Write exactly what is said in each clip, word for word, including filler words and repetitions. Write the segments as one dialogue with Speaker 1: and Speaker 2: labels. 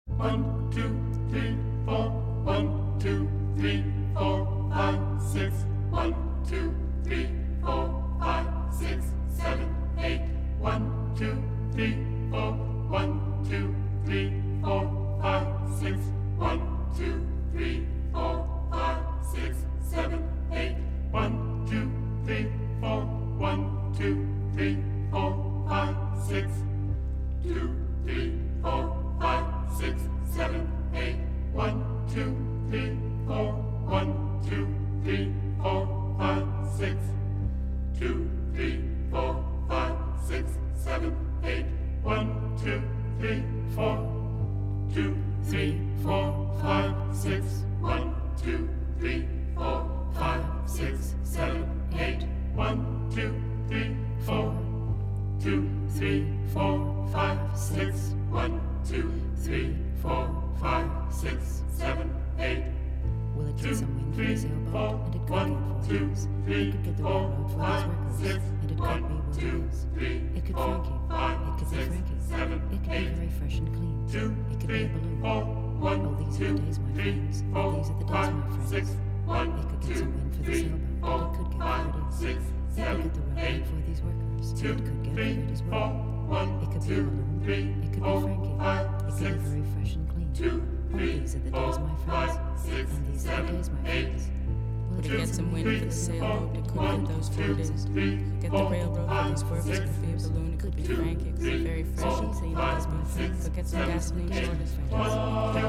Speaker 1: One, two, three, four. One, two, three, four, five, six. One, two, three, four, five, six, seven, eight. One, two, three, four. One, two, three, four, five, six. One, two, three, four, five, six, seven, eight. One, two, three, four. One, two, three, four, five, six. Two, three, four, five, six, seven, eight. One, two, three, four. One, two, three, four, five, six. Two, three, four, five, six, seven, eight. One, two, three, four. Two, three, four, five, six. One, two, three, four, five, six, seven, eight. One, two, three, four. Two, three, four, five, six. One, two, three, four, five, six, seven, eight.
Speaker 2: Will it
Speaker 1: Two,
Speaker 2: get some wind for
Speaker 1: three,
Speaker 2: the sailboat?
Speaker 1: four.
Speaker 2: And it could
Speaker 1: One,
Speaker 2: get
Speaker 1: two,
Speaker 2: four
Speaker 1: three,
Speaker 2: It could get the
Speaker 1: four,
Speaker 2: railroad for
Speaker 1: five,
Speaker 2: these
Speaker 1: six.
Speaker 2: workers. And it could
Speaker 1: One,
Speaker 2: be what
Speaker 1: two,
Speaker 2: it is.
Speaker 1: three,
Speaker 2: It could
Speaker 1: four,
Speaker 2: Frankie.
Speaker 1: five,
Speaker 2: It could be
Speaker 1: six,
Speaker 2: Frankie.
Speaker 1: seven,
Speaker 2: It could
Speaker 1: eight.
Speaker 2: be very fresh and clean.
Speaker 1: Two,
Speaker 2: It could be
Speaker 1: three,
Speaker 2: a balloon.
Speaker 1: four. One,
Speaker 2: Oh, these are
Speaker 1: two,
Speaker 2: the days, my
Speaker 1: three,
Speaker 2: friends.
Speaker 1: four,
Speaker 2: These are the days,
Speaker 1: five,
Speaker 2: my friends.
Speaker 1: six. One,
Speaker 2: It could get
Speaker 1: two,
Speaker 2: some wind for the
Speaker 1: three,
Speaker 2: sailboat.
Speaker 1: four,
Speaker 2: And it could get
Speaker 1: five,
Speaker 2: what it is.
Speaker 1: six,
Speaker 2: It could
Speaker 1: seven,
Speaker 2: get the railroad
Speaker 1: eight.
Speaker 2: for these workers.
Speaker 1: Two,
Speaker 2: And it could get
Speaker 1: three,
Speaker 2: what it as
Speaker 1: four.
Speaker 2: well.
Speaker 1: One,
Speaker 2: It could be a
Speaker 1: two,
Speaker 2: balloon.
Speaker 1: three,
Speaker 2: It could
Speaker 1: four,
Speaker 2: be Frankie.
Speaker 1: five,
Speaker 2: It could
Speaker 1: six.
Speaker 2: be very fresh and clean.
Speaker 1: Two,
Speaker 2: Oh,
Speaker 1: three,
Speaker 2: these are the
Speaker 1: four,
Speaker 2: days, my
Speaker 1: five,
Speaker 2: friends.
Speaker 1: six,
Speaker 2: And these are the
Speaker 1: seven,
Speaker 2: days, my
Speaker 1: eight.
Speaker 2: friends. Will
Speaker 3: Would
Speaker 2: it
Speaker 3: it get some wind for the sailboat? It could get those four days. Get the railroad for these workers. It could be a balloon. It could be Frankie. It could be very fresh and clean. It could be. Could get some gasoline short as Frankie. Would it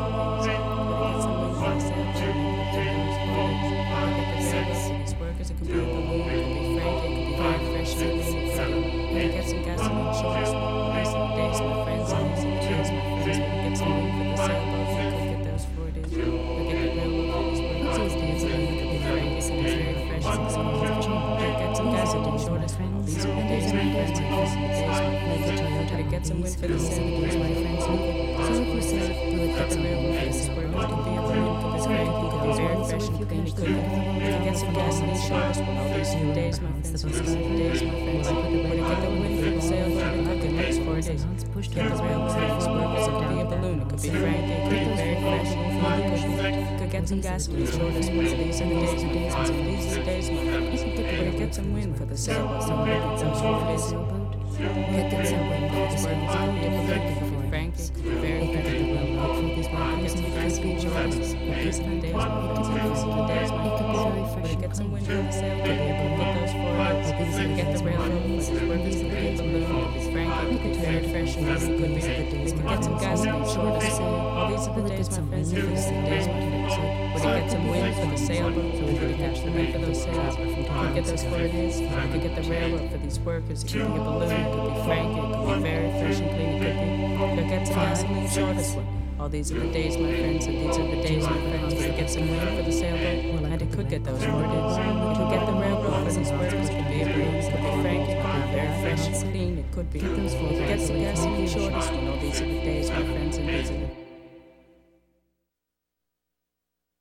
Speaker 3: get some wind for the sailboat? It could get those four days. Would it get the railroad for these workers? It could be a balloon. It could be Frankie. It could be very fresh and clean. It could be. Would it get some gasoline short as These are the days, my friends. And these are the days, my friends. Would it get some wind for the sailboat? It could get those four days. Would it get the railroad for these workers? It could be a balloon. It could be Frankie. It could be very fresh and clean. Would it get some gasoline short as well? These are the days, my friends. And these are the days, my friends. Would it get some wind for the sailboat? My friends. So if you say, will it get the railroad for these workers? It could be a balloon. It could be Frankie. It could be very fresh and clean. It could be. Would it get some gasoline short as well? These are the days, my friends. These are the days, my friends. Would it get the wind for the sailboat? It could get those four days. Get the railroad for these workers. It could be a balloon. It could be Frankie. It could be very fresh and clean. It could be. Could get some gasoline short as well. These are the days, my friends. These are the days, my friends. Would it get some wind for the sailboat? So would it get some four days? Could get some wind for these workers. It could be a balloon. It could be Frankie. It could be very fresh and clean. Get some gasoline short as well. These are the days, my friends. These are the days, my friends. Would it get some wind for the sailboat? It could get those four days. Could get the railroad for these workers. It could be a balloon. It could be Frankie. It could be very fresh and clean. It could be. It could get some gasoline short as well. All these are the days, my friends. These are the days, my friends. Would it get some wind for the sailboat? So would it catch the wind for those sails? Could get those four days. It could get the railroad for these workers. It could be a balloon. It could be Frankie. It could be very fresh and clean. It could be. Could get some gasoline short as well. All these are the days, my friends, and these are the days, my friends. Would it get some wind for the sailboat? And it could get those four days. It could get the railroad for these workers. It could be a balloon. It could be Frankie. It could be very fresh and clean. It could be. It could get some gasoline short as well. All these are the days, my friends, and these are the